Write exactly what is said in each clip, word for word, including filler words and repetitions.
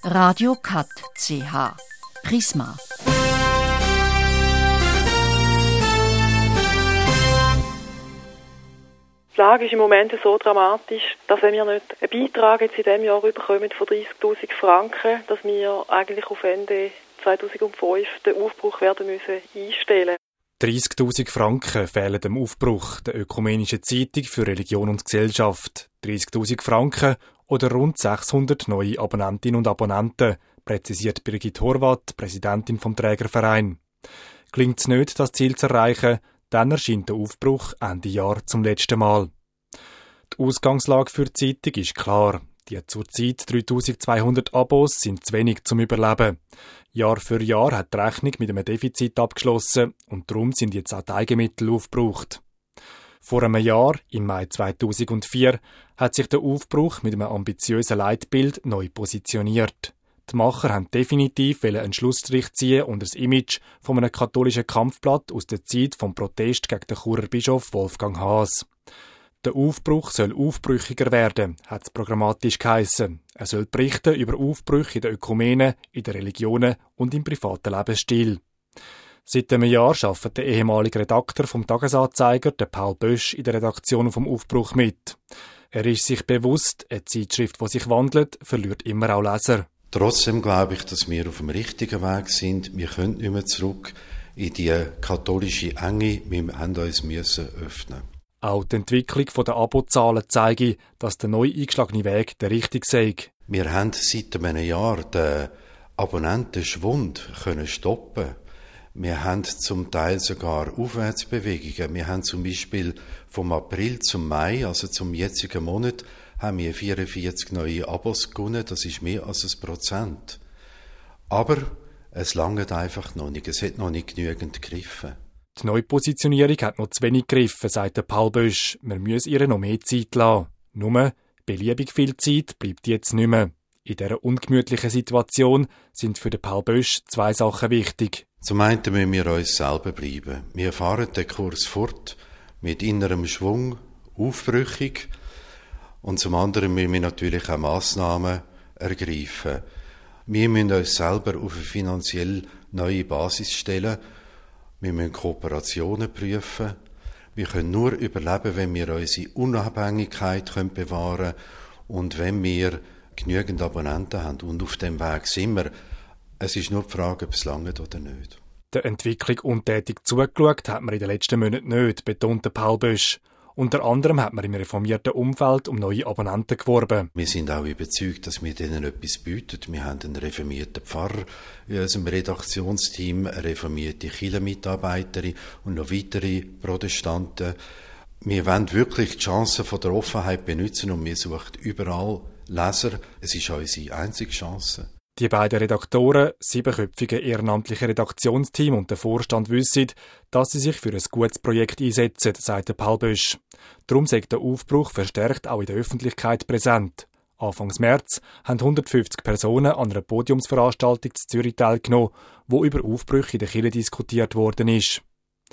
Radio Cut C H Prisma. Die Lage ist im Moment so dramatisch, dass wenn wir nicht einen Beitrag jetzt in diesem Jahr bekommen von dreissigtausend Franken, dass wir eigentlich auf Ende zweitausendfünf den Aufbruch werden müssen einstellen. dreissigtausend Franken fehlen dem Aufbruch der Ökumenischen Zeitung für Religion und Gesellschaft. dreissigtausend Franken oder rund sechshundert neue Abonnentinnen und Abonnenten, präzisiert Birgit Horvath, Präsidentin vom Trägerverein. Gelingt es nicht, das Ziel zu erreichen, dann erscheint der Aufbruch Ende Jahr zum letzten Mal. Die Ausgangslage für die Zeitung ist klar. Die zurzeit dreitausendzweihundert Abos sind zu wenig zum Überleben. Jahr für Jahr hat die Rechnung mit einem Defizit abgeschlossen und darum sind jetzt auch die Eigenmittel aufgebraucht. Vor einem Jahr, im Mai zweitausendvier, hat sich der Aufbruch mit einem ambitiösen Leitbild neu positioniert. Die Macher haben definitiv einen Schlussstrich ziehen unter das Image von einem katholischen Kampfblatt aus der Zeit vom Protest gegen den Churer Bischof Wolfgang Haas. Der Aufbruch soll aufbrüchiger werden, hat es programmatisch geheissen. Er soll berichten über Aufbrüche in der Ökumene, in den Religionen und im privaten Lebensstil. Seit einem Jahr arbeitet der ehemalige Redakteur vom Tagesanzeiger, der Paul Bösch, in der Redaktion vom Aufbruch mit. Er ist sich bewusst, eine Zeitschrift, die sich wandelt, verliert immer auch Leser. Trotzdem glaube ich, dass wir auf dem richtigen Weg sind. Wir können nicht mehr zurück in die katholische Enge. Wir haben uns müssen öffnen. Auch die Entwicklung der Abozahlen zeigt, dass der neu eingeschlagene Weg der richtige sei. Wir haben seit einem Jahr den Abonnentenschwund können stoppen. Wir haben zum Teil sogar Aufwärtsbewegungen. Wir haben zum Beispiel vom April zum Mai, also zum jetzigen Monat, haben wir vierundvierzig neue Abos gewonnen. Das ist mehr als ein Prozent. Aber es langt einfach noch nicht. Es hat noch nicht genügend gegriffen. Die Neupositionierung hat noch zu wenig gegriffen, sagt der Paul Bösch. Wir müssen ihr noch mehr Zeit lassen. Nur, beliebig viel Zeit bleibt jetzt nicht mehr. In dieser ungemütlichen Situation sind für den Paul Bösch zwei Sachen wichtig. Zum einen müssen wir uns selber bleiben. Wir fahren den Kurs fort mit innerem Schwung, aufbrüchig. Und zum anderen müssen wir natürlich auch Massnahmen ergreifen. Wir müssen uns selber auf eine finanziell neue Basis stellen. Wir müssen Kooperationen prüfen. Wir können nur überleben, wenn wir unsere Unabhängigkeit bewahren können und wenn wir genügend Abonnenten haben. Und auf dem Weg sind wir. Es ist nur die Frage, ob es langt oder nicht. Der Entwicklung untätig zugeschaut hat man in den letzten Monaten nicht, betont Paul Bösch. Unter anderem hat man im reformierten Umfeld um neue Abonnenten geworben. Wir sind auch überzeugt, dass wir denen etwas bieten. Wir haben einen reformierten Pfarrer in unserem Redaktionsteam, eine reformierte Kirchenmitarbeiterin und noch weitere Protestanten. Wir wollen wirklich die Chancen von der Offenheit benutzen und wir suchen überall Leser. Es ist unsere einzige Chance. Die beiden Redaktoren, siebenköpfige ehrenamtliche Redaktionsteam und der Vorstand wissen, dass sie sich für ein gutes Projekt einsetzen, sagt Paul Bösch. Darum sei der Aufbruch verstärkt auch in der Öffentlichkeit präsent. Anfangs März haben hundertfünfzig Personen an einer Podiumsveranstaltung in Zürich teilgenommen, wo über Aufbrüche in der Kirche diskutiert worden ist.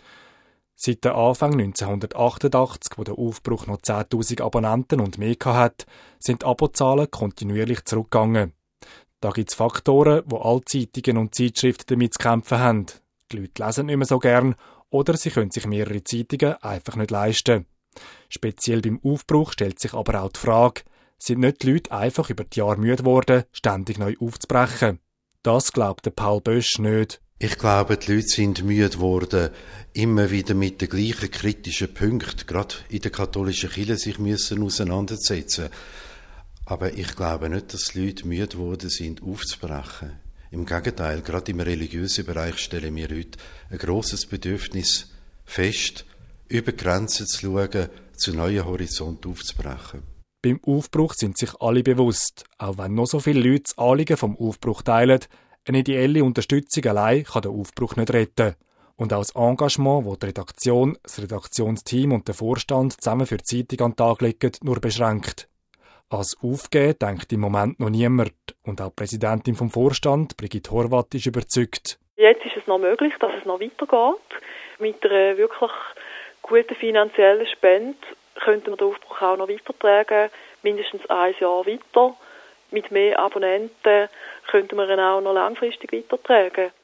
Seit dem Anfang neunzehnhundertachtundachtzig, wo der Aufbruch noch zehntausend Abonnenten und mehr hatte, sind die Abozahlen kontinuierlich zurückgegangen. Da gibt es Faktoren, wo alle Zeitungen und Zeitschriften damit zu kämpfen haben. Die Leute lesen nicht mehr so gern oder sie können sich mehrere Zeitungen einfach nicht leisten. Speziell beim Aufbruch stellt sich aber auch die Frage, sind nicht die Leute einfach über die Jahre müde geworden, ständig neu aufzubrechen? Das glaubt der Paul Bösch nicht. Ich glaube, die Leute sind müde geworden, immer wieder mit den gleichen kritischen Punkten, gerade in der katholischen Kirche, sich müssen auseinandersetzen. Aber ich glaube nicht, dass die Leute müde geworden sind, aufzubrechen. Im Gegenteil, gerade im religiösen Bereich stellen wir heute ein grosses Bedürfnis fest, über Grenzen zu schauen, zu neuen Horizonten aufzubrechen. Beim Aufbruch sind sich alle bewusst, auch wenn noch so viele Leute das Anliegen vom Aufbruch teilen, eine ideelle Unterstützung allein kann den Aufbruch nicht retten. Und auch das Engagement, das die Redaktion, das Redaktionsteam und der Vorstand zusammen für die Zeitung an den Tag legen, nur beschränkt. Als Aufgeben denkt im Moment noch niemand. Und auch die Präsidentin vom Vorstand, Birgit Horvath, ist überzeugt. Jetzt ist es noch möglich, dass es noch weitergeht. Mit einer wirklich guten finanziellen Spende könnten wir den Aufbruch auch noch weitertragen, mindestens ein Jahr weiter. Mit mehr Abonnenten könnten wir ihn auch noch langfristig weitertragen.